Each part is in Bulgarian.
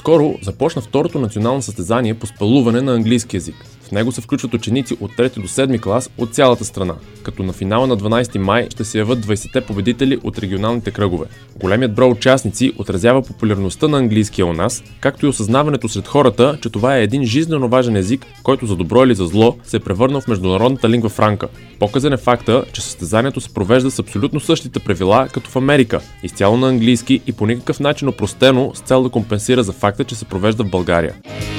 Наскоро започна второто национално състезание по спелуване на английски език. В него се включват ученици от 3 до 7 клас от цялата страна, като на финала на 12 май ще се явят 20-те победители от регионалните кръгове. Големият брой участници отразява популярността на английския у нас, както и осъзнаването сред хората, че това е един жизнено важен език, който за добро или за зло се е превърнал в международната лингва франка. Показан е факта, че състезанието се провежда с абсолютно същите правила като в Америка, изцяло на английски и по никакъв начин опростено с цел да компенсира за факта, че се провежда в България.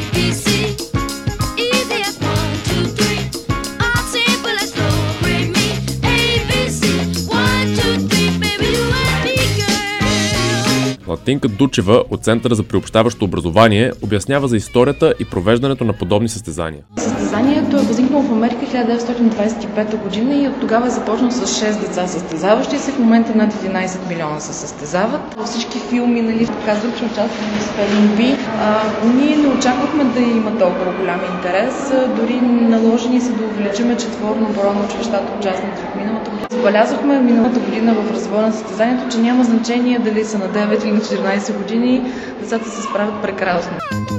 Латинка Дучева от Центъра за приобщаващо образование обяснява за историята и провеждането на подобни състезания. Състезанието е възникнало в Америка 1925 година и от тогава е започнал с 6 деца състезаващи се. В момента над 11 милиона се състезават. Във всички филми, казват, че участваме в Spelling Bee. Ние не очаквахме да има толкова голям интерес. Дори наложени се да увеличиме четворно броя на училищата участници от миналата година. Забелязахме миналата година в развоя на състезанието, че няма значение дали са на 9 или на 14 години, децата се справят прекрасно.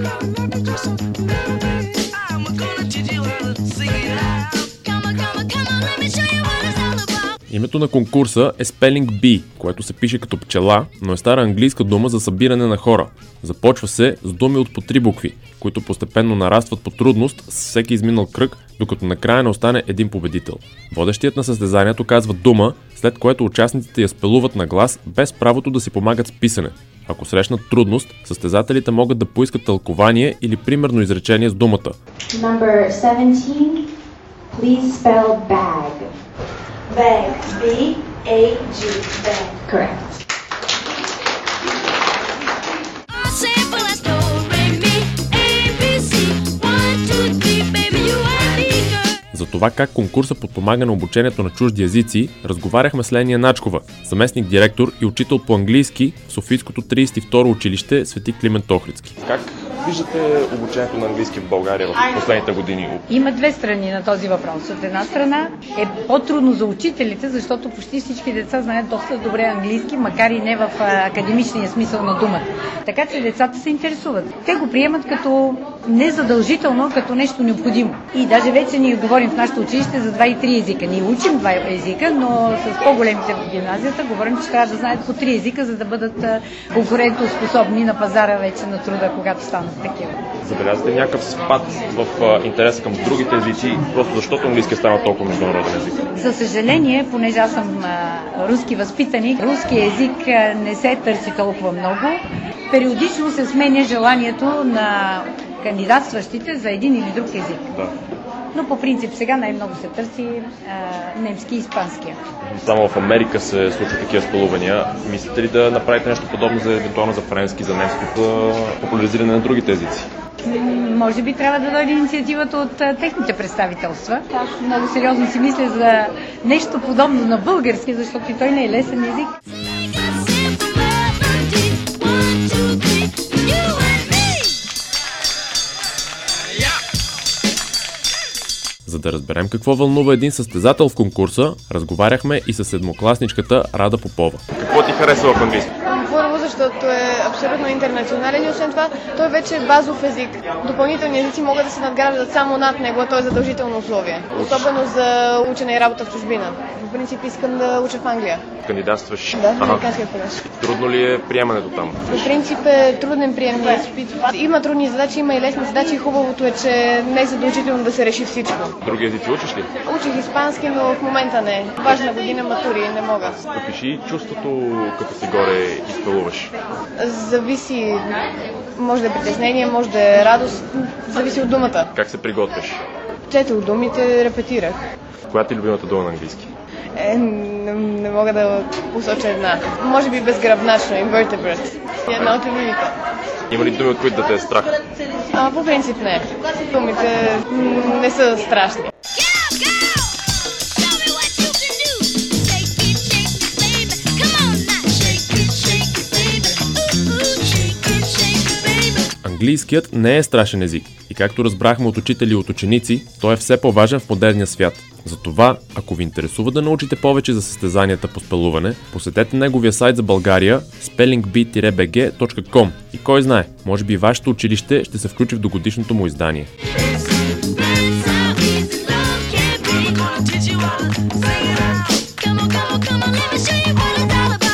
Името на конкурса е Spelling Bee, което се пише като пчела, но е стара английска дума за събиране на хора. Започва се с думи от по 3 букви, които постепенно нарастват по трудност с всеки изминал кръг, докато накрая не остане един победител. Водещият на състезанието казва дума, след което участниците я спелуват на глас, без правото да си помагат с писане. Ако срещнат трудност, състезателите могат да поискат тълкование или примерно изречение с думата. Number 17, please spell bag. Bag. B-A-G. Bag. Correct. За това как конкурса подпомага на обучението на чужди езици, разговаряхме с Ления Начкова, заместник директор и учител по английски в Софийското 32-ро училище Свети Климент Охридски. Как виждате обучението на английски в България в последните години? Има две страни на този въпрос. От една страна е по-трудно за учителите, защото почти всички деца знаят доста добре английски, макар и не в академичния смисъл на думата. Така че децата се интересуват. Те го приемат като незадължително, като нещо необходимо. И даже вече ние говорим в нашето училище за 2 и 3 езика. Ние учим 2 езика, но с по-големите в гимназията говорим, че трябва да знаят по 3 езика, за да бъдат конкурентоспособни на пазара вече на труда, когато станат такива. Забелязвате някакъв спад в интерес към другите езици, просто защото английски става толкова международен език? За съжаление, понеже аз съм руски възпитаник, руски език не се търси толкова много. Периодично се сменя желанието на кандидатстващите за един или друг език. Да. Но по принцип сега най-много се търси немски и испанския. Само в Америка се случват такива спелувания. Мислите ли да направите нещо подобно евентуално за френски, за немски, за популяризиране на другите езици? Може би трябва да дойде инициативата от техните представителства. Аз много сериозно си мисля за нещо подобно на български, защото и той не е лесен език. За да разберем какво вълнува един състезател в конкурса, разговаряхме и с седмокласничката Рада Попова. Какво ти харесва в английски? Първо, защото е абсолютно интернационален и освен това той вече е базов език. Допълнителни езици могат да се надграждат само над него, а той е задължително условие. Особено за учене и работа в чужбина. В принцип искам да уча в Англия. Кандидатстваш? Да, в американския колеж. Трудно ли е приемането там? По принцип е труден приемният изпит. Има трудни задачи, има и лесни задачи. Хубавото е, че не е задължително да се реши всичко. Други езици учиш ли? Учих испански, но в момента не. Важна година матури, не мога. Опиши чувството, като си горе и спелуваш. Зависи, може да е притеснение, може да е радост, зависи от думата. Как се приготвяш? Четох думите, репетирах. Коя ти е любимата дума на английски? Не мога да посоча една. Може би безгръбначно, invertebrate. Една от любимите. Има ли думи, от които да те е страх? По принцип не. Думите не са страшни. Английският не е страшен език и както разбрахме от учители и от ученици, той е все по-важен в модерния свят. Затова, ако ви интересува да научите повече за състезанията по спелуване, посетете неговия сайт за България spellingbee-bg.com и кой знае, може би вашето училище ще се включи в догодишното му издание. Come on, let me show you what it's all about.